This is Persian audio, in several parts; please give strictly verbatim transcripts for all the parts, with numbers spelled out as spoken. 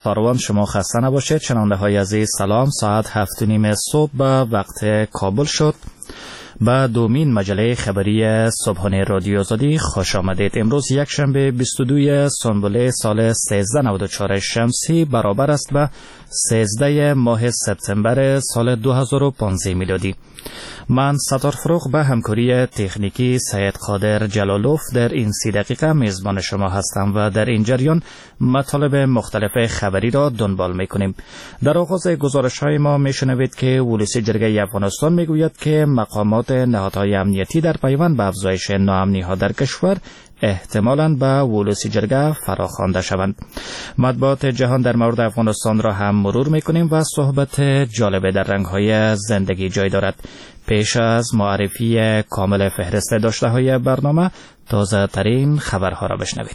کاروان شما خسته نباشید. شنونده های عزیز سلام. ساعت هفت و نیم صبح به وقت کابل شد. با دومین مجله خبری صبحانه رادیو آزادی خوش آمدید. امروز یک شنبه بیست و دو سنبله سال سیزده نود و چهار شمسی برابر است به سیزده ماه سپتامبر سال دو هزار و پانزده میلادی. من ستار فروغ به همکاری تکنیکی سید قادر جلالوف در این سی دقیقه میزبان شما هستم و در این جریان مطالب مختلف خبری را دنبال میکنیم. در آغاز گزارش های ما میشنوید که ولسی جرگه افغانستان میگوید که مقامات نهادهای امنیتی در پیوند به افزایش ناامنی ها در کشور احتمالاً به ولسی جرگه فراخوانده شوند. مطبوعات جهان در مورد افغانستان را هم مرور میکنیم و صحبت جالب در رنگ‌های زندگی جای دارد. پیش از معرفی کامل فهرست داشته های برنامه تازه ترین خبرها را بشنوید.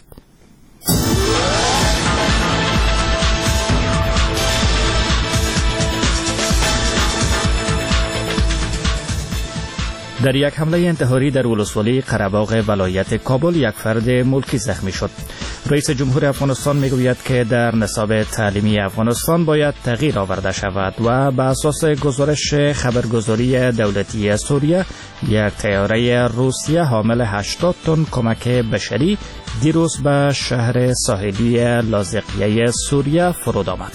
در یک حمله انتحاری در ولسوالی قره‌باغ ولایت کابل یک فرد ملکی زخمی شد. رئیس جمهور افغانستان میگوید که در نصاب تعلیمی افغانستان باید تغییر آورده شود و به اساس گزارش خبرگزاری دولتی سوریه یک طیاره روسیه حامل هشتاد تن کمک بشری دیروز به شهر ساحلی لاذقیه سوریه فرود آمد.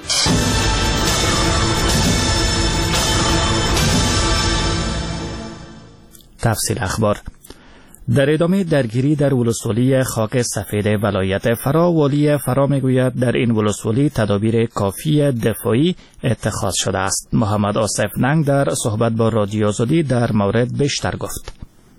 تفصیل اخبار. در ادامه درگیری در ولسوالی خاک سفید ولایت فرا، والی فرا میگوید در این ولسوالی تدابیر کافی دفاعی اتخاذ شده است. محمد آصف ننگ در صحبت با رادیو آزادی در مورد بیشتر گفت.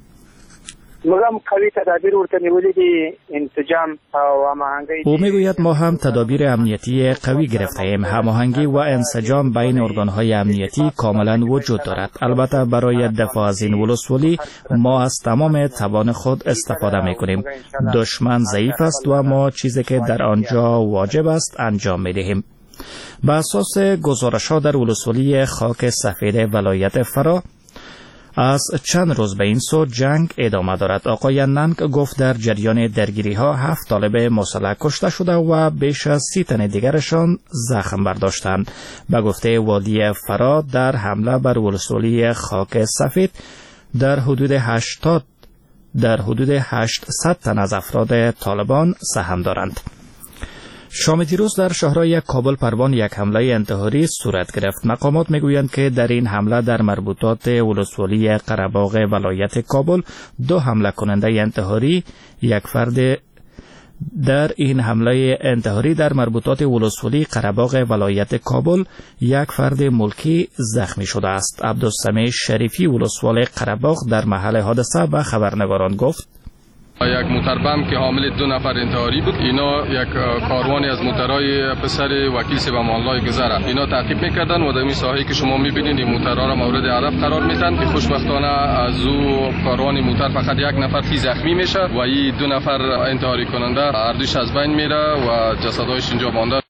مگم قوی تدابیر ورته نیولې دي انسجام او هماهنګي. او میگوید ما هم تدابیر امنیتی قوی گرفته ایم. هماهنگی و انسجام بین ارگانهای امنیتی کاملا وجود دارد. البته برای دفاع از این ولسوالی ما از تمام توان خود استفاده میکنیم. دشمن ضعیف است و ما چیزی که در آنجا واجب است انجام میدهیم. به اساس گزارش‌ها در ولسوالی خاک سفید ولایت فرا از چند روز به این سو جنگ ادامه دارد. آقای ننگ گفت در جریان درگیری ها هفت طالب مسلح کشته شده و بیش از سی تن دیگرشان زخم برداشتند. به گفته والی فرا در حمله بر ولسوالی خاک سفید در حدود هشتاد در حدود هشتصد تن از افراد طالبان سهم دارند. شام دیروز در شهرهای کابل پروان یک حمله انتحاری صورت گرفت. مقامات میگویند که در این حمله در مربوطات ولسوالی قره‌باغ ولایت کابل دو حمله کننده انتحاری یک فرد در این حمله انتحاری در مربوطات ولسوالی قره‌باغ ولایت کابل یک فرد ملکی زخمی شده است. عبدالسمیع شریفی ولسوال قره‌باغ در محل حادثه به خبرنگاران گفت یک موتربم که حامل دو نفر انتحاری بود. اینا یک کاروانی از موترهای پسر وکیل سبام الله گذره اینا تعقیب میکردن و در این ساحه که شما میبینید این موترها را مورد هدف قرار میدن که خوشبختانه از او کاروان موتر فقط یک نفر کی زخمی میشه و این دو نفر انتحاری کننده هر دوش از بین میره و جسدهایش اینجا مانده.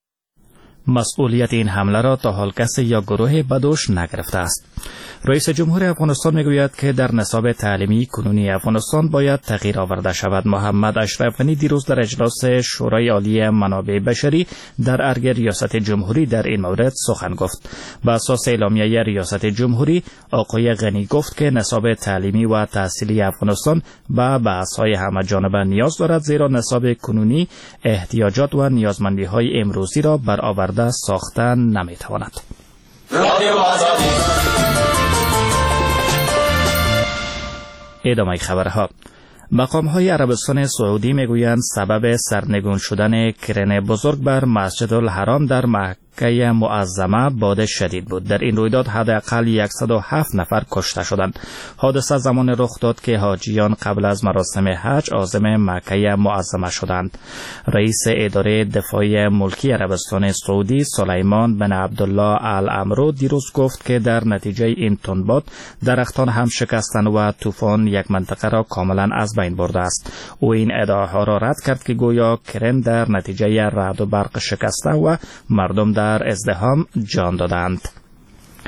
مسئولیت این حمله را تا حال کسی یا گروه بدوش نگرفته است. رئیس جمهور افغانستان میگوید که در نصاب تعلیمی کنونی افغانستان باید تغییر آورده شود. محمد اشرف غنی دیروز در اجلاس شورای عالی منابع بشری در ارگ ریاست جمهوری در این مورد سخن گفت. بر اساس اعلامیه ریاست جمهوری، آقای غنی گفت که نصاب تعلیمی و تحصیلی افغانستان به بحث‌های همه‌جانبه نیاز دارد، زیرا نصاب کنونی احتیاجات و نیازمندی‌های امروزی را برآورده ساختن نمی‌تواند. ادامه خبرها. مقام‌های عربستان سعودی میگویند سبب سرنگون شدن کرن بزرگ بر مسجد الحرام در مکه معظمه باد شدید بود. در این رویداد حداقل صد و هفت نفر کشته شدند. حادثه زمان رخ داد که حاجیان قبل از مراسم حج عازم مکه معظمه شدند. رئیس اداره دفاع ملکی عربستان سعودی سلیمان بن عبدالله الامرو دیروز گفت که در نتیجه این تندباد درختان هم شکستند و طوفان یک منطقه را کاملا از بین برده است. او این ادعاها را رد کرد که گویا کرن در نتیجه رعد و برق شکسته و مردم در ازدحام جان دادند.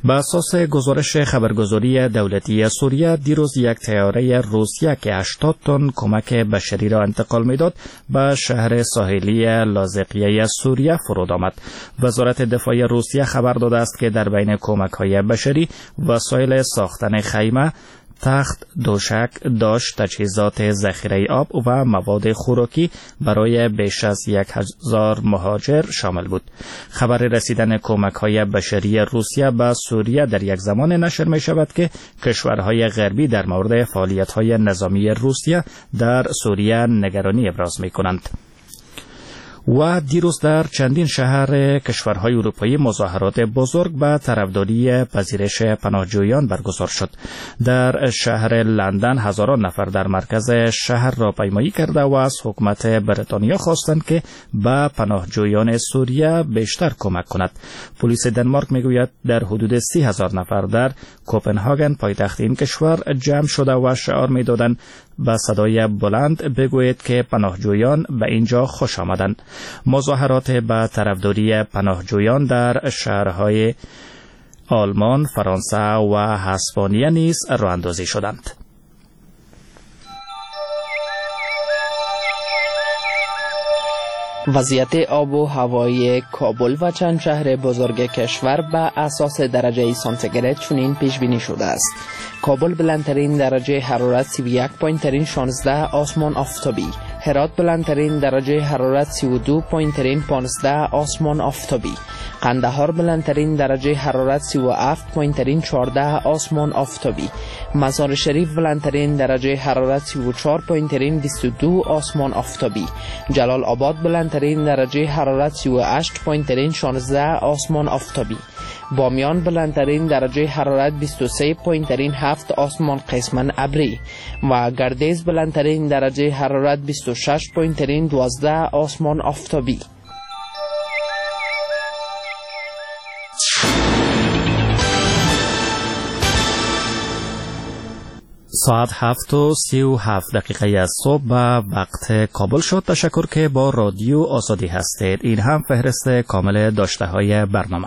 به اساس گزارش خبرگزاری دولتی سوریه دیروز یک طیاره روسیه که هشتاد تن کمک بشری را انتقال میداد به شهر ساحلی لاذقیه سوریه فرود آمد. وزارت دفاع روسیه خبر داده است که در بین کمک های بشری وسایل ساختن خیمه، تخت، دوشک، داش، تجهیزات ذخیره آب و مواد خوراکی برای بیش از یک هزار مهاجر شامل بود. خبر رسیدن کمک های بشری روسیه به سوریه در یک زمان نشر می شود که کشورهای غربی در مورد فعالیت های نظامی روسیه در سوریه نگرانی ابراز می کنند. و دیروز در چندین شهر کشورهای اروپایی مظاهرات بزرگ به طرفداری پذیرش پناهجویان برگزار شد. در شهر لندن هزاران نفر در مرکز شهر را پیمایی کرده و از حکومت بریتانیا خواستند که به پناهجویان سوریه بیشتر کمک کند. پلیس دنمارک میگوید در حدود سی هزار نفر در کوپنهاگن پایتخت این کشور جمع شده و شعار میدادند با صدای بلند بگویید که پناهجویان به اینجا خوش آمدند. مظاهرات به طرفداری پناهجویان در شهرهای آلمان، فرانسه و اسپانیا نیز راه اندازی شدند. وضعیت آب و هوای کابل و چند شهر بزرگ کشور به اساس درجه سانتیگراد چنین پیش بینی شده است. کابل بلندترین درجه حرارت سی و یک پایینترین شانزده آسمان آفتابی، هرات بلندترین درجه حرارت سی و دو پایینترین پانزده آسمان آفتابی، قندهار بلندترین درجه حرارت سی و هفت پایینترین چهارده آسمان آفتابی، مزار شریف بلندترین درجه حرارت سی و چهار پایینترین بیست و دو آسمان آفتابی، جلال آباد بلندترین درجه حرارت سی و هشت پایینترین شانزده آسمان آفتابی، بامیان بلندترین درجه حرارت بیست و سه پایینترین هفت آسمان قسماً ابری و گردیز بلندترین درجه حرارت بیست و شش پایینترین دوازده آسمان آفتابی. ساعت هفت و سی و هفت دقیقه از صبح به وقت کابل شد. تشکر که با رادیو آزادی هستید. این هم فهرست کامل داشته های برنامه.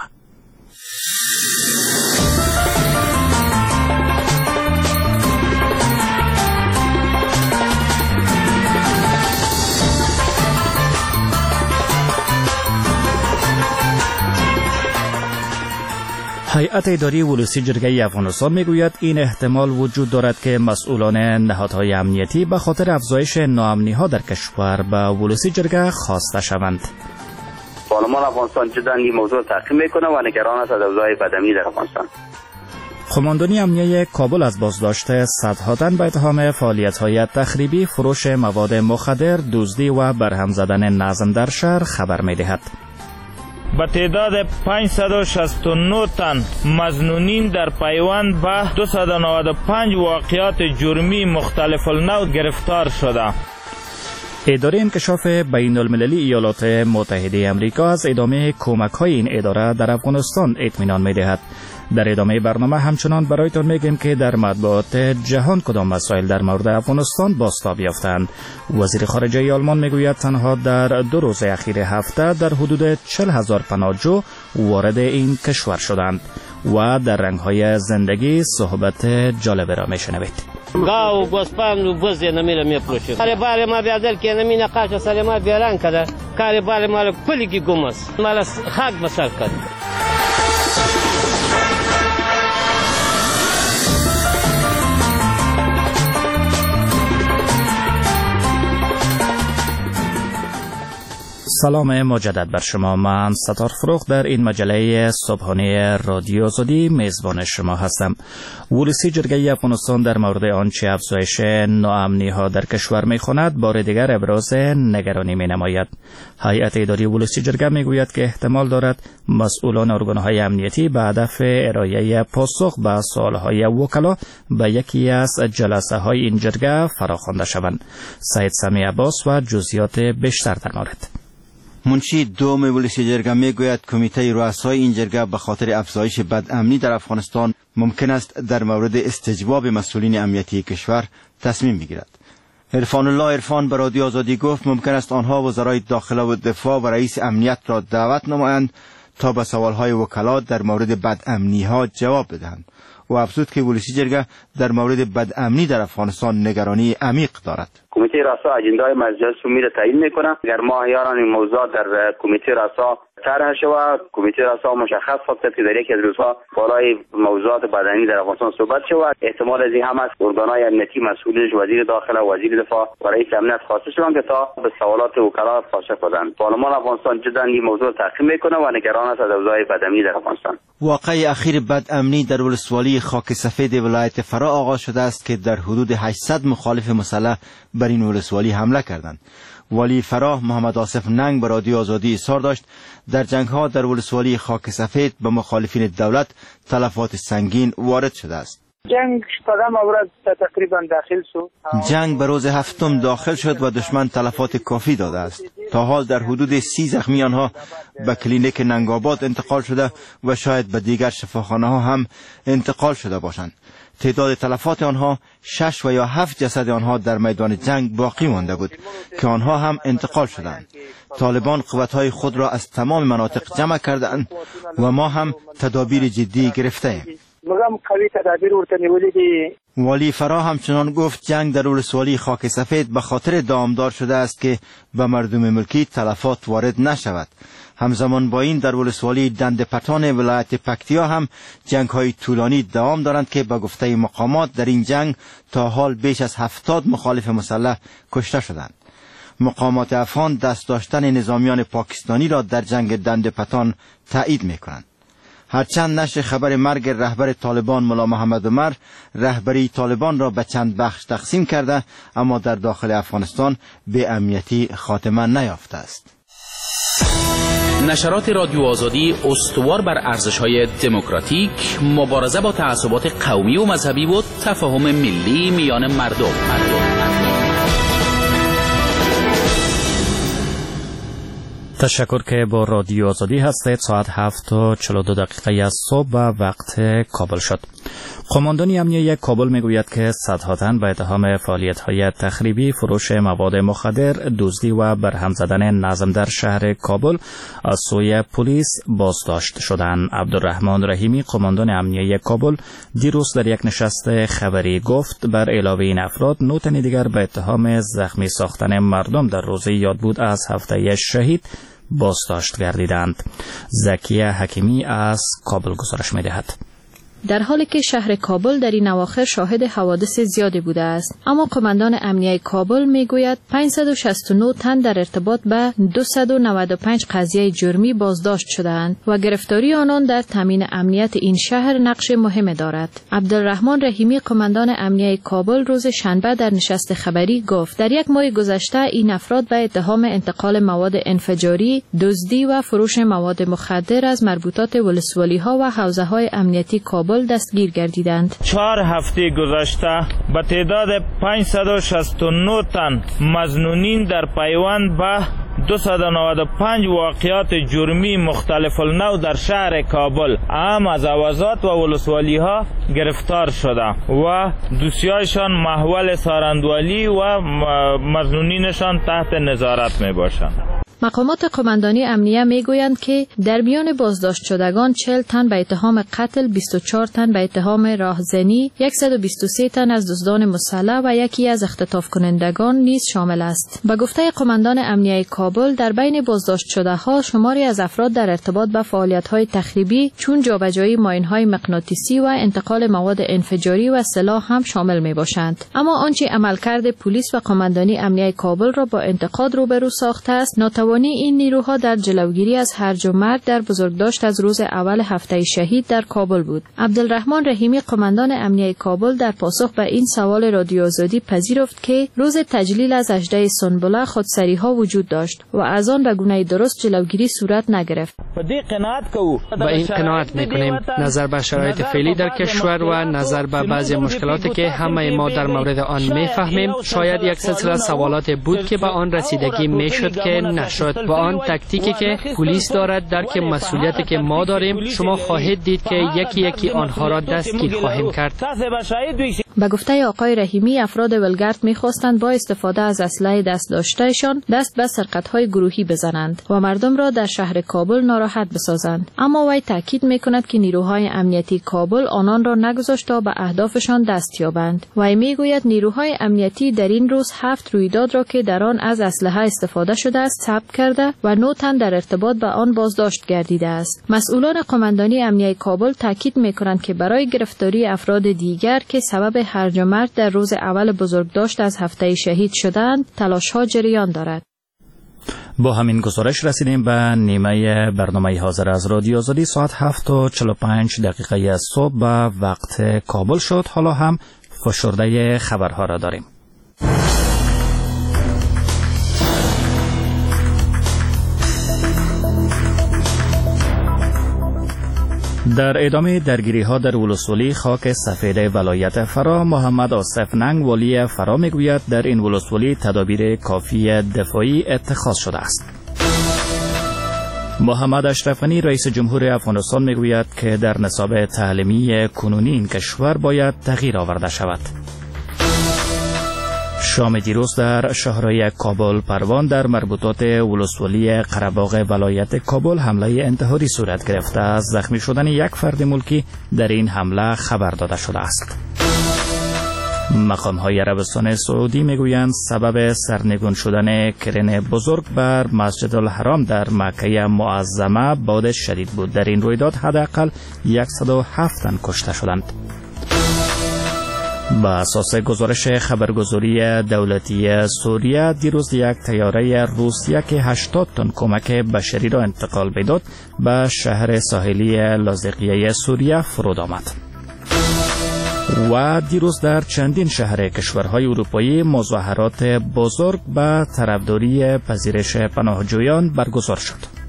هیئت اداری ولوسی جرگه افغانستان میگوید این احتمال وجود دارد که مسئولان نهادهای امنیتی به خاطر افزایش ناامنی ها در کشور به ولوسی جرگه خواسته شوند. پارلمان افغانستان جدا این موضوع تعقیب میکنه و نگران است از اوضاع بدامنی در افغانستان. قماندانی امنیه کابل از بازداشت صدها تن به اتهام فعالیت‌های تخریبی، فروش مواد مخدر، دزدی و برهم زدن نظم در شهر خبر می‌دهد. به تعداد پانصد و شصت و نه تن مظنونین در پیوند به دویست و نود و پنج واقعات جرمی مختلف النوع گرفتار شده. اداره انکشاف بین المللی ایالات متحده آمریکا از ادامه کمک‌های این اداره در افغانستان اطمینان می‌دهد. در ادامه برنامه همچنان برایتان میگیم که در مطبوعات جهان کدام مسائل در مورد افغانستان بازتاب یافتند. وزیر خارجه آلمان میگوید تنها در دو روز اخیر هفته در حدود چهل هزار پناهجو وارد این کشور شدند و در رنگ‌های زندگی صحبت جالب را میشنوید. گاو گوسپند و بز نمیره میپروشه. کار بار ما بیادر که نمی نقاش سر ما بیارن کده. کار بار ما کلیگی گمس. مال خاک بسر کد. سلام مجدد بر شما. من ستار فروغ در این مجله صبحانه رادیو آزادی میزبان شما هستم. ولوسی جرگه افغانستان در مورد آنچه افزایش ناامنی ها در کشور میخواند بار دیگر ابراز نگرانی می نماید. هیئت اداری ولوسی جرگه میگوید که احتمال دارد مسئولان ارگانهای امنیتی به هدف ارائه پاسخ به سوالهای وکلا به یکی از جلسه های این جرگه فراخوانده شوند. سید سمی عباس و جزئیات بیشتر در مورد. منشی دوم ولوسی جرگه میگوید کمیته رؤسای این جرگه به خاطر افزایش بدامنی در افغانستان ممکن است در مورد استجواب مسئولین امنیتی کشور تصمیم بگیرد. عرفان الله عرفان به رادیو آزادی گفت ممکن است آنها وزرای داخله و دفاع و رئیس امنیت را دعوت نمایند تا به سوالهای وکلا در مورد بدامنی ها جواب بدهند و افزود که ولسی جرگه در مورد بدامنی در افغانستان نگرانی عمیق دارد. کمیته راسا اجندای مجلس رو میره تعیین میکنه. اگر ماهیاران این موضوع در کمیته راسا طرح شود، کمیته راسا مشخص خواهد که در یکی از روزها بالای موضوعات بدنی در افغانستان صحبت شود. احتمال از این هم است ارگانهای امنیتی مسئولش وزیر داخله، وزیر دفاع و رئیس امنیت خواسته شدند که تا به سوالات وکلا پاسخ بدهند. پارلمان افغانستان جدا این موضوع تعقیب میکنه و نگران است از اوضاع بدامنی در افغانستان. واقعه اخیر بدامنی در ولسوالی خاک سفید ولایت فرا آغاز شده است که در حدود هشتصد مخالف مسلح بر این ولسوالی حمله کردند. والی فرا محمد آصف ننگ به رادیو آزادی اظهار داشت در جنگ ها در ولسوالی خاک سفید به مخالفین دولت تلفات سنگین وارد شده است. جنگ شپږم ورځ تقریبا داخل شو. جنگ به روز هفتم داخل شد و دشمن تلفات کافی داده است. تا حال در حدود سی زخمی آنها به کلینیک ننگ‌آباد انتقال شده و شاید به دیگر شفاخانه ها هم انتقال شده باشند. تعداد تلفات آنها شش و یا هفت جسد آنها در میدان جنگ باقی مانده بود که آنها هم انتقال شدند. طالبان قوتهای خود را از تمام مناطق جمع کردند و ما هم تدابیر جدی گرفته ایم. والی فرا همچنان گفت جنگ در ولسوالی خاک سفید به خاطر دامدار شده است که به مردم ملکی تلفات وارد نشود. همزمان با این در ولسوالی دند پتان ولایت پکتیا هم جنگ های طولانی دوام دارند که به گفته مقامات در این جنگ تا حال بیش از هفتاد مخالف مسلح کشته شدند. مقامات افغان دست داشتن نظامیان پاکستانی را در جنگ دند پتان تایید می‌کنند. هرچند نشر خبر مرگ رهبر طالبان ملا محمد عمر رهبری طالبان را به چند بخش تقسیم کرده، اما در داخل افغانستان به امنیتی خاتمه نیافته است. نشرات رادیو آزادی استوار بر ارزش‌های دموکراتیک، مبارزه با تعصبات قومی و مذهبی و تفاهم ملی میان مردم. مردم. تشکر که با رادیو آزادی هستید. ساعت هفت و چهل و دو دقیقه از صبح و وقت کابل شد. قماندانی امنیه کابل میگوید که صدها تن به اتهام فعالیت‌های تخریبی، فروش مواد مخدر، دزدی و برهم زدن نظم در شهر کابل از سوی پلیس بازداشت شدند. عبدالرحمن رحیمی قماندان امنیه کابل دیروز در یک نشست خبری گفت بر علاوه این افراد نه تن دیگر به اتهام زخمی ساختن مردم در روز یادبود از هفته شهید بازداشت گردیدند. زکیه حکیمی از کابل گزارش می‌دهد. در حالی که شهر کابل در این اواخر شاهد حوادث زیادی بوده است، اما قماندان امنیه کابل میگوید پانصد و شصت و نه تن در ارتباط به دویست و نود و پنج قضیه جرمی بازداشت شدند و گرفتاری آنان در تامین امنیت این شهر نقش مهم دارد. عبدالرحمن رحیمی قماندان امنیه کابل روز شنبه در نشست خبری گفت در یک ماه گذشته این افراد به اتهام انتقال مواد انفجاری، دزدی و فروش مواد مخدر از مربوطات ولسوالی‌ها و حوزه‌های امنیتی کابل دستگیر گردیدند. چهار هفته گذشته به تعداد پانصد و شصت و نه تن مظنونین در پیوند به دویست و نود و پنج واقعات جرمی مختلف النوع در شهر کابل اهم از اوازات و ولسوالی ها گرفتار شده و دوسیایشان محول سارندوالی و مظنونینشان تحت نظارت می باشند. مقامات قماندانی امنیه میگویند که در میان بازداشت شدگان چهل تن به اتهام قتل، بیست و چهار تن به اتهام راهزنی، صد و بیست و سه تن از دزدان مسلح و یکی از اختطاف کنندگان نیز شامل است. به گفته قماندان امنیه کابل در بین بازداشت شده ها شماری از افراد در ارتباط با فعالیت های تخریبی چون جابجایی ماین های مغناطیسی و انتقال مواد انفجاری و سلاح هم شامل می باشند. اما آنچه عملکرد پلیس و قماندانی امنیه کابل را با انتقاد روبرو ساخته است، ناتوانی این نیروها در جلوگیری از هرج و مرج در بزرگداشت از روز اول هفته شهید در کابل بود. عبدالرحمن رحیمی قماندان امنیه کابل در پاسخ به این سوال رادیو آزادی پذیرفت که روز تجلیل از اژده سنبله خودسری ها وجود داشت و از آن به گونه درست جلوگیری صورت نگرفت. با این قناعت میکنیم نظر به شرایط فعلی در کشور و نظر به بعضی مشکلاتی که همه ما در مورد آن میفهمیم، شاید یک سلسله سوالات بود که به آن رسیدگی میشد که نشد. و آن تاکتیکی که پلیس دارد درک مسئولیتی که ما داریم، شما خواهید دید که یکی یکی آنها را دستگیر خواهیم کرد. به گفته آقای رحیمی، افراد ولگرد می‌خواستند با استفاده از اسلحه دست داشتهشان دست به سرقت‌های گروهی بزنند و مردم را در شهر کابل ناراحت بسازند. اما وی تاکید می‌کند که نیروهای امنیتی کابل آنان را نگذاشت تا به اهدافشان دست یابند. وی می‌گوید نیروهای امنیتی در این روز هفت رویداد را که در آن از اسلحه استفاده شده است ثبت کرده و نه تن در ارتباط با آن بازداشت گردیده است. مسئولان قماندانی امنیتی کابل تاکید می‌کنند که برای گرفتاری افراد دیگر که سبب هرج و مرج در روز اول بزرگداشت از هفته شهید شدند تلاش‌ها جریان دارد. با همین گزارش رسیدیم به نیمه برنامه حاضر از رادیو آزادی. ساعت هفت و چهل و پنج دقیقه از صبح به وقت کابل شد. حالا هم فشرده خبرها را داریم. در ادامه درگیری ها در ولسوالی خاک سفید ولایت فرا، محمد آصف ننگ والی فرا میگوید در این ولسوالی تدابیر کافی دفاعی اتخاذ شده است. محمد اشرفنی رئیس جمهور افغانستان میگوید که در نصاب تعلیمی کنونی این کشور باید تغییر آورده شود. شام دیروز در شهرهای کابل پروان در مربوطات ولسوالی قره‌باغ ولایت کابل حمله انتحاری صورت گرفته است. زخمی شدن یک فرد ملکی در این حمله خبر داده شده است. مقام‌های عربستان سعودی میگویند سبب سرنگون شدن کرن بزرگ بر مسجد الحرام در مکه معظمه باد شدید بود. در این رویداد حداقل صد و هفت تن کشته شدند. با اساس گزارش خبرگزاری دولتی سوریه، دیروز یک طیاره روسیه که هشتاد تن کمک بشری را انتقال می‌داد به شهر ساحلی لاذقیه سوریه فرود آمد. و دیروز در چندین شهر کشورهای اروپایی مظاهرات بزرگ به طرفداری پذیرش پناهجویان برگزار شد.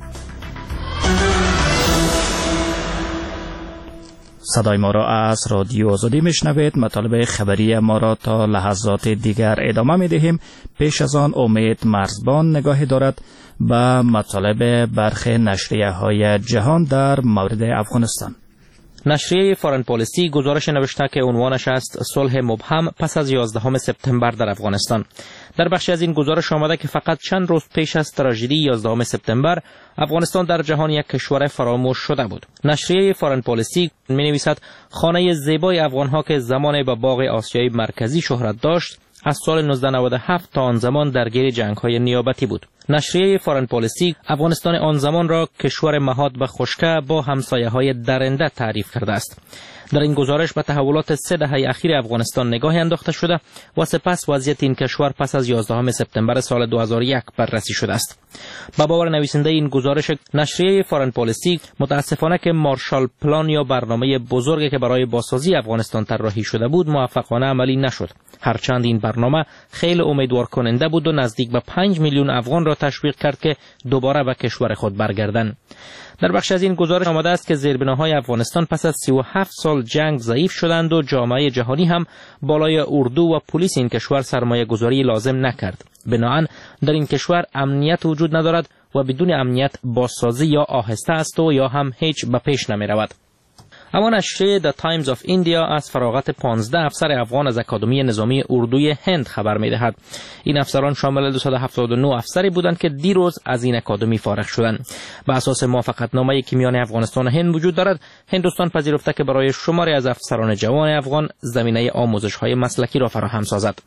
صدای ما را از رادیو آزادی میشنوید. مطالب خبری ما را تا لحظات دیگر ادامه میدهیم. پیش از آن امید مرزبان نگاهی دارد به مطالب برخی نشریه های جهان در مورد افغانستان. نشریه فارن پالیسی گزارش نوشته که عنوانش است صلح مبهم پس از یازدهم سپتامبر در افغانستان. در بخشی از این گزارش آمده که فقط چند روز پیش از تراژدی یازدهم سپتامبر افغانستان در جهان یک کشور فراموش شده بود. نشریه فارن پالیسی می نویسد خانه زیبای افغانها که زمان به باغ آسیای مرکزی شهرت داشت از سال نوزده نود و هفت تا آن زمان درگیر جنگ‌های نیابتی بود. نشریه فارن پالیسی افغانستان آن زمان را کشور مهاد و خشکه با همسایه‌های درنده تعریف کرده است. در این گزارش به تحولات سه دهه اخیر افغانستان نگاهی انداخته شده و سپس وضعیت این کشور پس از یازدهم سپتامبر سال دو هزار و یک بررسی شده است. با باور نویسنده این گزارش نشریه فارن پالیسی، متاسفانه که مارشال پلان یا برنامه بزرگی که برای بازسازی افغانستان طراحی شده بود موفقانه عملی نشد. هرچند این برنامه خیلی امیدوار کننده بود و نزدیک به پنج میلیون افغان را تشویق کرد که دوباره به کشور خود برگردند. در بخش از این گزارش آمده است که زیربناهای افغانستان پس از سی و هفت سال جنگ ضعیف شدند و جامعه جهانی هم بالای اردو و پلیس این کشور سرمایه گذاری لازم نکرد. بنابراین در این کشور امنیت وجود ندارد و بدون امنیت بازسازی یا آهسته است و یا هم هیچ به پیش نمی رود. اما نشریه The Times of India از فراغت پانزده افسر افغان از اکادمی نظامی اردوی هند خبر می‌دهد. این افسران شامل دویست و هفتاد و نه افسری بودند که دیروز از این اکادمی فارغ شدند. بر اساس موافقتنامه‌ای که میان افغانستان و هند وجود دارد، هندوستان پذیرفته که برای شماری از افسران جوان افغان زمینه آموزش‌های مسلکی را فراهم سازد.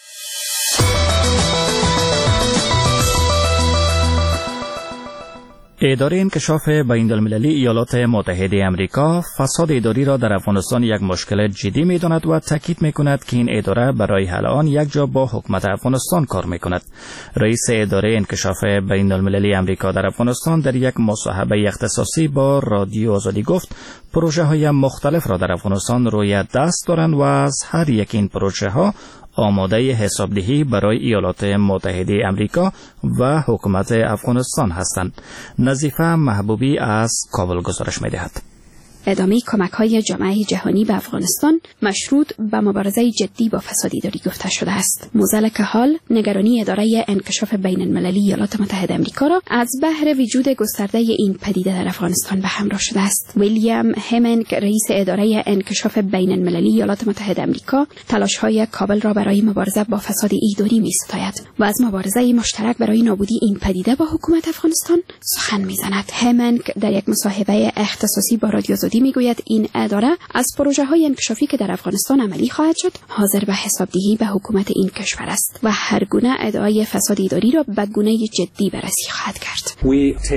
اداره انکشاف بین‌المللی ایالات متحده آمریکا فساد اداری را در افغانستان یک مشکل جدی می‌داند و تاکید می‌کند که این اداره برای حل آن یک جا با حکومت افغانستان کار می‌کند. رئیس اداره انکشاف بین‌المللی آمریکا در افغانستان در یک مصاحبه اختصاصی با رادیو آزادی گفت پروژه‌های مختلف را در افغانستان روی دست دارند و از هر یک این پروژه‌ها آماده حسابدهی برای ایالات متحده آمریکا و حکومت افغانستان هستند. نظیفه محبوبی از کابل گزارش می‌دهد. ادامه کمک‌های جامعه جهانی به افغانستان مشروط به مبارزه جدی با فساد اداری گفته شده است. موزل که حال نگرانی اداره انکشاف بین المللی ایالات متحده آمریکا را از بحر وجود گسترده این پدیده در افغانستان به همراه شده است. ویلیام همینگ رئیس اداره انکشاف بین المللی ایالات متحده آمریکا تلاش‌های کابل را برای مبارزه با فساد اداری می‌ستاید و از مبارزه مشترک برای نابودی این پدیده با حکومت افغانستان سخن می‌زند. همینگ در یک مصاحبه اختصاصی با رادیو آزادی می‌گوید این اداره از پروژه‌های انکشافی که در افغانستان عملی خواهد شد حاضر به حسابدهی به حکومت این کشور است و هر گونه ادعای فساد اداری را به گونه جدی بررسی خواهد کرد.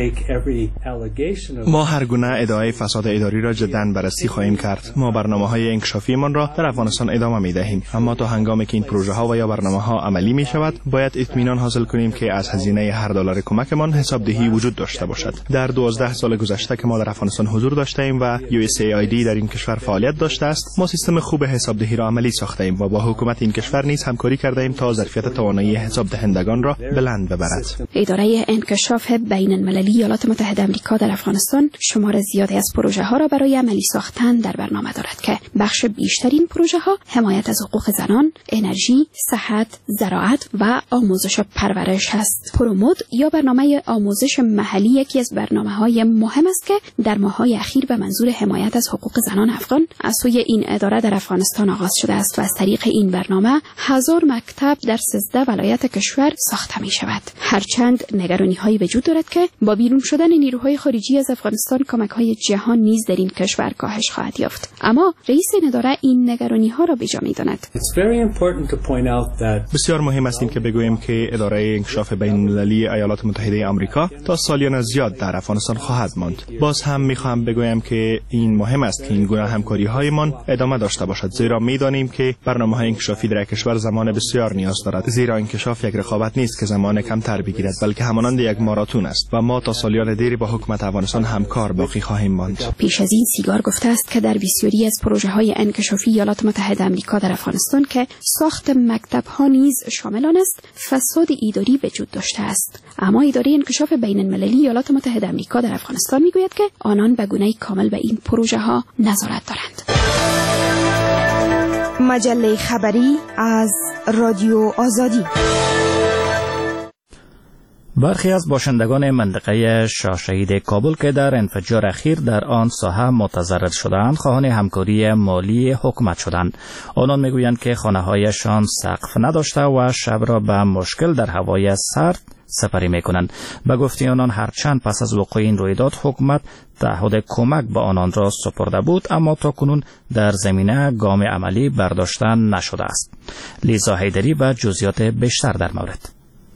ما هر گونه ادعای فساد اداری را جداً بررسی خواهیم کرد. ما برنامه‌های انکشافیمان را در افغانستان ادامه می‌دهیم، اما تا هنگامی که این پروژه‌ها و یا برنامه‌ها عملی می‌شود باید اطمینان حاصل کنیم که از هزینه هر دلار کمکمان حسابدهی وجود داشته باشد. در دوازده سال گذشته که ما در افغانستان حضور داشتیم و یو اس ای آی دی در این کشور فعالیت داشته است، ما سیستم خوب حسابدهی را عملی ساختیم و با حکومت این کشور نیز همکاری کردیم تا ظرفیت توانایی حساب دهندگان را بلند ببرد. اداره انکشاف بین المللی ایالات متحده آمریکا در افغانستان شمار زیادی از پروژه ها را برای عملی ساختن در برنامه دارد که بخش بیشترین پروژه ها حمایت از حقوق زنان، انرژی، صحت، زراعت و آموزش و پرورش است. پرومود یا برنامه آموزش محلی یکی از برنامه‌های مهم است که در ماه‌های اخیر به منظور حمایت از حقوق زنان افغان از سوی این اداره در افغانستان آغاز شده است و از طریق این برنامه هزار مکتب در سیزده ولایت کشور ساخته می شود. هرچند نگرانی‌هایی وجود دارد که با بیرون شدن نیروهای خارجی از افغانستان کمک‌های جهان نیز در این کشور کاهش خواهد یافت، اما رئیس این اداره این نگرانی‌ها را بجا می‌داند. بسیار مهم است این که بگوییم که اداره انکشاف بین المللی ایالات متحده آمریکا تا سالیان زیاد در افغانستان خواهد ماند. باز هم می‌خواهم بگویم که این مهم است که این گونه همکاری‌هایمان ادامه داشته باشد، زیرا می‌دانیم که برنامه‌های انکشافی در کشور زمان بسیار نیاز دارد، زیرا انکشاف یک رقابت نیست که زمان کمتر بگیرد، بلکه همانند یک ماراتون است و ما تا سالیان دیری با حکومت افغانستان همکار باقی خواهیم ماند. پیش از این سیگار گفته است که در بسیاری از پروژه‌های انکشافی ایالات متحده آمریکا در افغانستان که ساخت مکتب‌ها نیز شامل آن است، فساد اداری وجود داشته است. اما اداره انکشاف بین المللی ایالات متحده آمریکا در افغانستان میگوید که آنان به گونه کامل به این پروژه‌ها نظارت دارند. مجله خبری از رادیو آزادی. برخی از باشندگان منطقه شاه شهید کابل که در انفجار اخیر در آن ساحه متضرر شدند خواهان همکاری مالی حکومت شدند. آنان میگویند که خانه‌هایشان سقف نداشته و شب را به مشکل در هوای سرد سپری میکنند. به گفته آنان هرچند پس از وقوع این رویداد حکومت تعهد کمک به آنان را سپرده بود، اما تا کنون در زمینه گام عملی برداشته نشده است. لیزا حیدری و جزئیات بیشتر در مورد.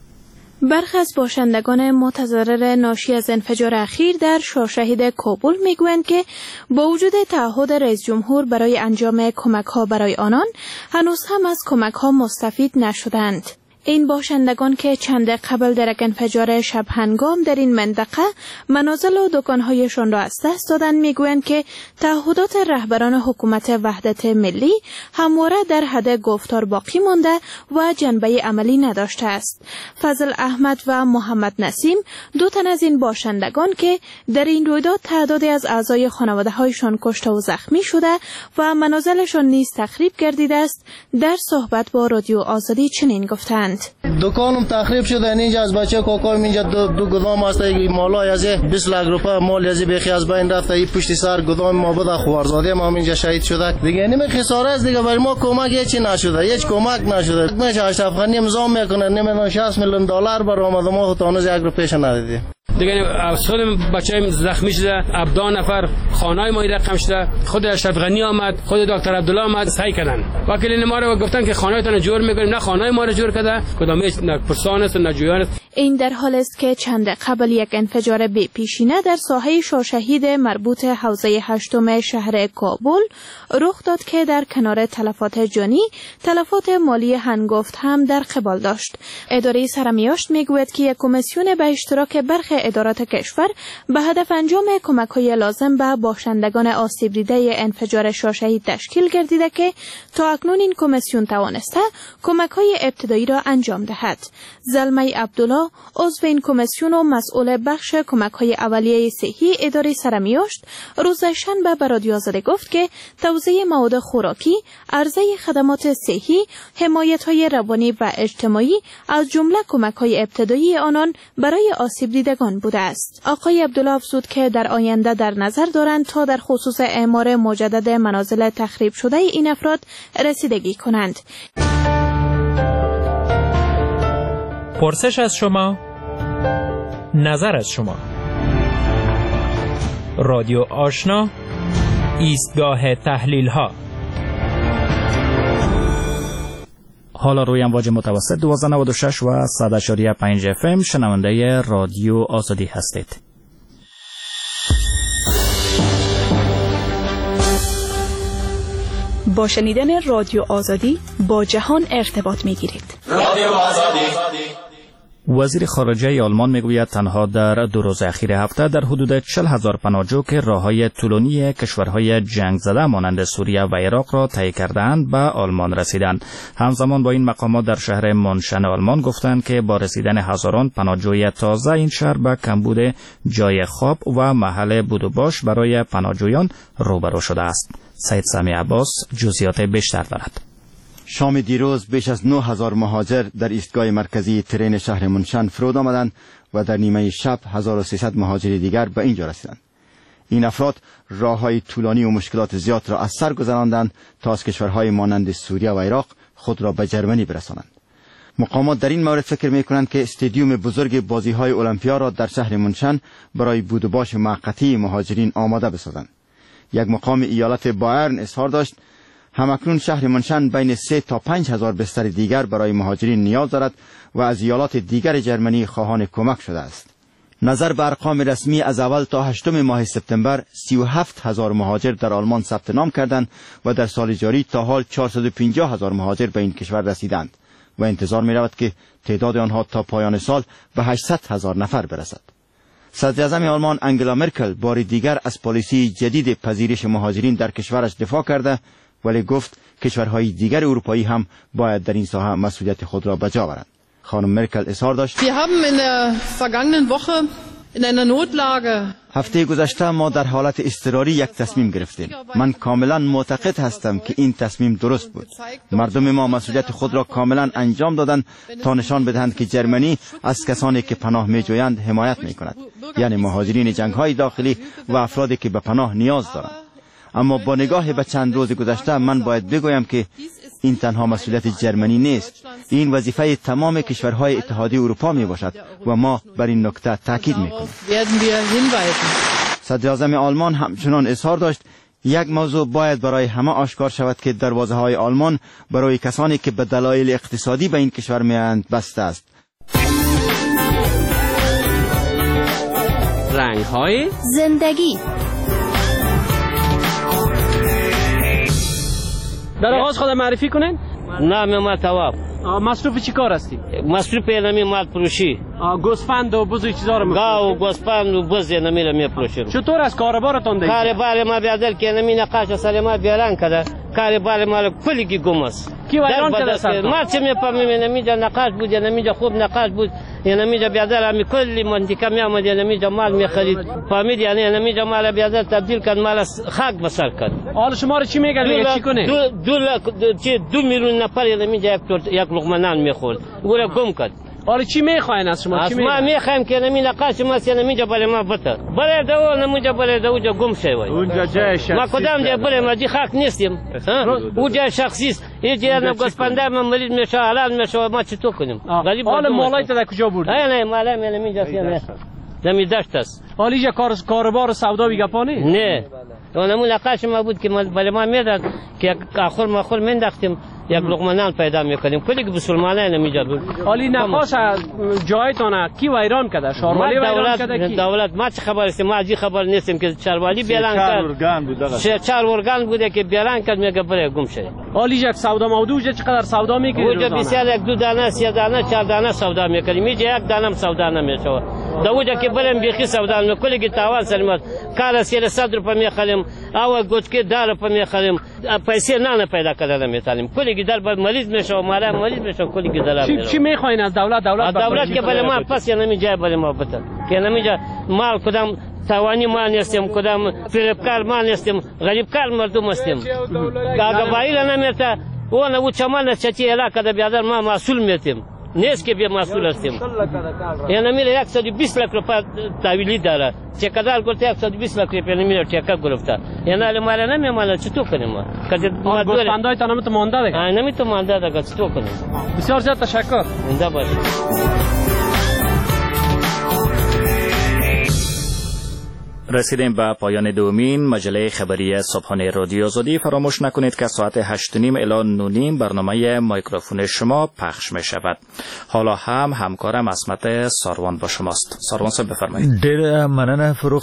برخی از باشندگان متضرر ناشی از انفجار اخیر در شاه شهید کابل میگویند که با وجود تعهد رئیس جمهور برای انجام کمک‌ها برای آنان هنوز هم از کمک‌ها مستفید نشدند. این باشندگان که چند قبل در یک انفجار شب هنگام در این منطقه منازل و دکانهایشان را از دست دادند میگویند که تعهدات رهبران حکومت وحدت ملی همواره در حد گفتار باقی مانده و جنبه عملی نداشته است. فضل احمد و محمد نسیم دو تن از این باشندگان که در این رویداد تعدادی از اعضای خانواده هایشان کشته و زخمی شده و منازلشان نیز تخریب گردیده است در صحبت با رادیو آزادی چنین گفتند: دکانم تخریب شده، اینجا از بچه کاکایم اینجا دو, دو گدام است، مالای از بیست لک روپیه مال از بخی از بین رفته، این پشت سر گدام ما بده خوارزاده ما اینجا شهید شده دیگه. نمی خساره است دیگه، برای ما کمک هیچ نشده، هیچ کمک نشده. میشه اشرف غنی امضا میکنه نمیدونم شصت میلیون دلار برآمد، ما تا هنوز یک روپیه ندیدیم دیگه. خود بچه‌م زخمی شده، ابدا نفر خانه‌ای ما رقم شده، خود اشرف غنی آمد، خود دکتر عبدالله آمد سعی کردن وکیل ما رو گفتن که خانه‌تون جور می‌کنیم، نه خانه ما رو جور کرده، کدامش نه پرسان است نه جویان است. این در حال است که چند قبل یک انفجار بی پیشینه در ساحه شاه شهید مربوط حوزه هشتم شهر کابل رخ داد که در کنار تلفات جانی تلفات مالی هنگفت هم در قبال داشت. اداره سرمیاشت میگوید که یک کمیسیون به اشتراک برخی ادارات کشور به هدف انجام کمک‌های لازم به باشندگان آسیب دیده انفجار شاهشهید تشکیل گردیده که تا اکنون این کمیسیون توانسته کمک‌های ابتدایی را انجام دهد. زلمه عبدالله عضو این کمیسیون و مسئول بخش کمک‌های اولیه صحی اداره سرمیاشت روز شنبه به رادیو آزادی گفت که توزیع مواد خوراکی، عرضه خدمات صحی، حمایت‌های روانی و اجتماعی از جمله کمک‌های ابتدایی آنان برای آسیب دیدگان بوده است. آقای عبدالله افزود که در آینده در نظر دارند تا در خصوص اعمار مجدد منازل تخریب شده این افراد رسیدگی کنند. پرسش از شما، نظر از شما. رادیو آشنا، ایستگاه تحلیل ها. حالا روی امواج متوسط دوازده نود و شش و صد و پنج اف ام شنونده رادیو آزادی هستید. با شنیدن رادیو آزادی با جهان ارتباط می‌گیرید. رادیو آزادی. وزیر خارجه آلمان میگوید تنها در دو روز اخیر هفته در حدود چهل هزار پناهجو که راههای طولانی کشورهای جنگ زده مانند سوریه و عراق را طی کردند به آلمان رسیدند. همزمان با این مقامات در شهر منشن آلمان گفتند که با رسیدن هزاران پناهجوی تازه این شهر به کمبود جای خواب و محل بود و باش برای پناهجویان روبرو شده است. سید سامی عباس جزئیات بیشتر دارد. شام دیروز بیش از نه هزار مهاجر در ایستگاه مرکزی ترین شهر منشن فرود آمدند و در نیمه شب هزار و سیصد مهاجر دیگر به اینجا رسیدند. این افراد راههای طولانی و مشکلات زیاد را از سر گذراندند تا از کشورهای مانند سوریه و عراق خود را به جرمنی برسانند. مقامات در این مورد فکر می‌کنند که استادیوم بزرگ بازی‌های المپیا را در شهر منشن برای بود و باش موقتی مهاجرین آماده بسازند. یک مقام ایالت بایرن اظهار داشت همکنون شهر منشن بین سه تا پنج هزار بستر دیگر برای مهاجرین نیاز دارد و از ایالات دیگر جرمنی خواهان کمک شده است. نظر به ارقام رسمی از اول تا هشتم ماه سپتامبر سی و هفت هزار مهاجر در آلمان ثبت نام کردند و در سال جاری تا حال چهارصد و پنجاه هزار مهاجر به این کشور رسیدند و انتظار می رود که تعداد آنها تا پایان سال به هشتصد هزار نفر برسد. صدر اعظم آلمان انگلا مرکل بار دیگر از پالیسی جدید پذیرش مهاجرین در کشورش دفاع کرده، ولی گفت کشورهای دیگر اروپایی هم باید در این ساحه مسئولیت خود را به جا آورند. خانم مرکل اظهار داشت: هفته گذشته ما در حالت اضطراری یک تصمیم گرفتیم. من کاملا معتقد هستم که این تصمیم درست بود. مردم ما مسئولیت خود را کاملا انجام دادند تا نشان بدهند که جرمنی از کسانی که پناه می‌جویند حمایت می‌کند، یعنی مهاجرین جنگ‌های داخلی و افرادی که به پناه نیاز دارند. اما با نگاه به چند روز گذشته من باید بگویم که این تنها مسئولیت جرمنی نیست. این وظیفه تمام کشورهای اتحادیه اروپا می باشد و ما بر این نکته تاکید می کنیم. صدر اعظم آلمان همچنان اظهار داشت یک موضوع باید برای همه آشکار شود که دروازه های آلمان برای کسانی که به دلایل اقتصادی به این کشور می آیند بسته است. رنگ های زندگی. در آغاز خود معرفی کنین؟ نام ما تواب. مصروف چی کار هستی؟ مصروف اینمی مال فروشی. گوسفند و بز و چیزا رو می‌فروشی؟ گاو و گوسفند و بز اینمی رو می‌فروشیم. چطور از کاربارتون دیگه؟ کاربار ما بیادر که اینمی نقاش سلام بیارن کرده. کاربار ما کلی گم است. کی وایران کرده سر؟ ما چه می‌فهمیم اینمی جا نقاش بود، اینمی جا خوب نقاش بود. اینمی جا بیادر همی کلی منطقه می‌آمد، اینمی جا مال می‌خرید. فهمید یعنی اینمی جا مال بیادر تبدیل کرد، مال خاک بسر کرد. حالا شما رو چی میگن چی کنه؟ دو دو چه دو میلیون نفر اینمی جا یک یک لقمه نان می‌خورد. او گم کرد. حالا چی میخواین از شما؟ چی میخواین؟ ما میخوایم که نمی نقاش ما سی نمیجا بالا ما بته. بالا دو نمیجا بالا دو جا گم شوی. اونجا جای شخصی. ما کدام جا بالا ما دی خاک نیستیم. اونجا شخصی است. اینجا نه گوسفنده ما مریض میشه، حلال میشه، ما چطور کنیم؟ حالا مالای تا کجا برد؟ نه نه مالا من نمیجا سیانه. نمی داشت است. حالا اینجا کار کاروبار و سودا میگپانی؟ نه. اونمون نقاش ما بود که بالا ما میداد که آخر ما خور منداختیم. یک لقمه نان پیدا میکنیم کلی که مسلمانان نمیجا بود. حالی نقاش جایتونه کی ویران کرده؟ شاروالی ویران کرده کی؟ دولت ما چه خبر است؟ ما اجی خبر نیستیم که شاروالی بیان کرد. چهار ارگان بود. چهار ارگان بوده که بیان کرد میگه بره گم شه. حالی یک سودا موضوع چقدر سودا میکنید؟ اونجا بسیار یک دو دانه سه دانه چهار دانه سودا میکنیم. میجه یک دانه سودا نمیشه. دوجا که برم بیخی سودا نو کلی تاوان سلمت کار است که صد روپیه میخریم او گوچکی ده روپیه میخریم پیسې نه نه پیدا کردن میتونیم کلی در بعد مریض میشه و مال مریض میشه کلی در چی چی میخواین از دولت دولت دولت که بله ما پس نمیجای بله ما بده که نمیجا مال کدام توانی ما نیستیم کدام فریبکار ما نیستیم غریبکار مردم هستیم اگه بایل نمیته اون او چمان چتی علاقه ده بیادر ما مسئول میتیم نیست که بیا مسئول هستیم یعنی میره صد و بیست لک روپیه تحویلی داره چقدر گفته صد و بیست لک روپیه نمیره چقدر گرفته یعنی الان مال نمیمونه چطور کنیم ما که ما دور بندای تا نمیتونه مانده دیگه نمیتونه مانده دیگه چطور کنیم بسیار زیاد تشکر زنده باشید. رسیدیم به پایان دومین مجله خبری صبحانه رادیو آزادی. فراموش نکنید که ساعت هشت و نیم الی نه و نیم برنامه میکروفون شما پخش می شود. حالا هم همکارم عصمت ساروان با شماست. ساروان صاحب بفرمایید. ډیر مننه فروغ